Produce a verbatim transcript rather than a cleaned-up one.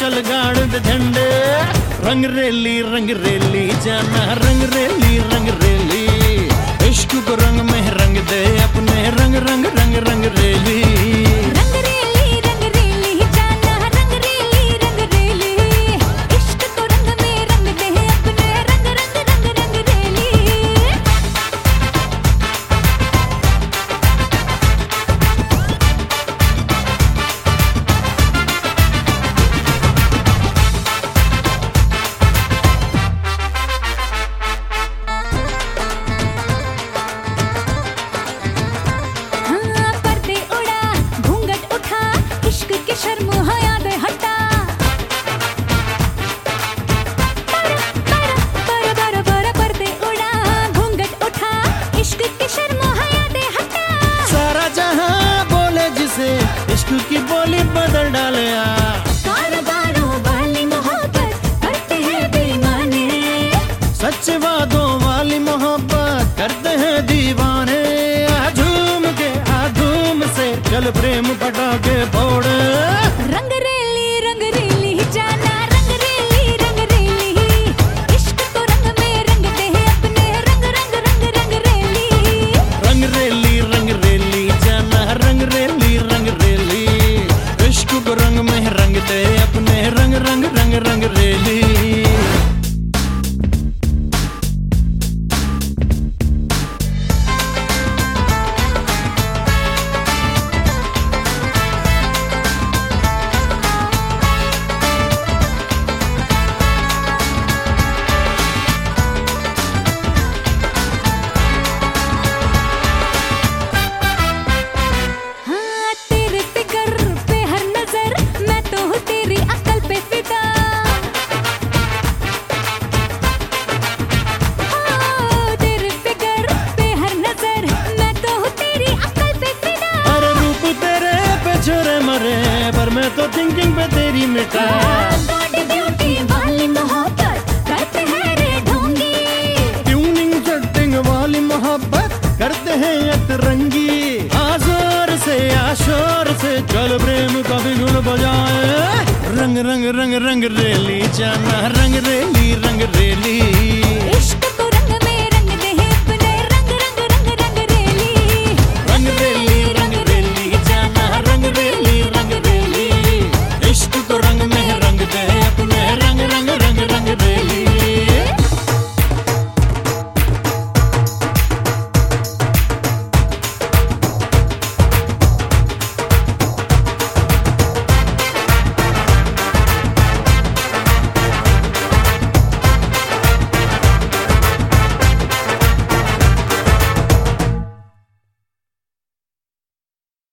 चल गाड़ दे झंडे। रंग रेली रंग रेली जाना रंग रेली रंग रेली, इश्क को रंग में रंग दे अपने रंग रंग रंग रंग रेली। रंग रेली रंग रेली जाना रंग रेली रंग रेली, इश्क को रंग में रंग दे अपने रंग रंग रंग रंग रेली। शर्म हया दे हटा पर पर पर पर पर्दे उड़ा, घूंघट उठा, इश्क की शर्म हया दे हटा। सारा जहां बोले जिसे इश्क की बोली बदल डाले। कारोबारों वाली मोहब्बत करते हैं बेईमाने, सच्चे वादों वाली मोहब्बत करते हैं दीवाने। आ झूम के आ धूम से चल प्रेम पटाखे फोड़। रंग रेली रंग रेली जाना रंग रेली रंग रेली, इश्क को रंग में रंग दे अपने रंग रंग रंग रंग रेली। रंग रेली रंग रेली जाना रंग रेली रंग रेली, इश्क को रंग में रंग दे अपने रंग रंग रंग रंग रेली। पर मैं तो थिंकिंग पे तेरी मिटा। बॉडी ब्यूटी वाली मोहब्बत करते हैं रे ढोंगी, ट्यूनिंग सेटिंग वाली मोहब्बत करते हैं अतरंगी। आजोर से आशोर से चल प्रेम का बिगुल बजाए। रंग रंग रंग रंग रेली जाना रंग रेली रंग रेली।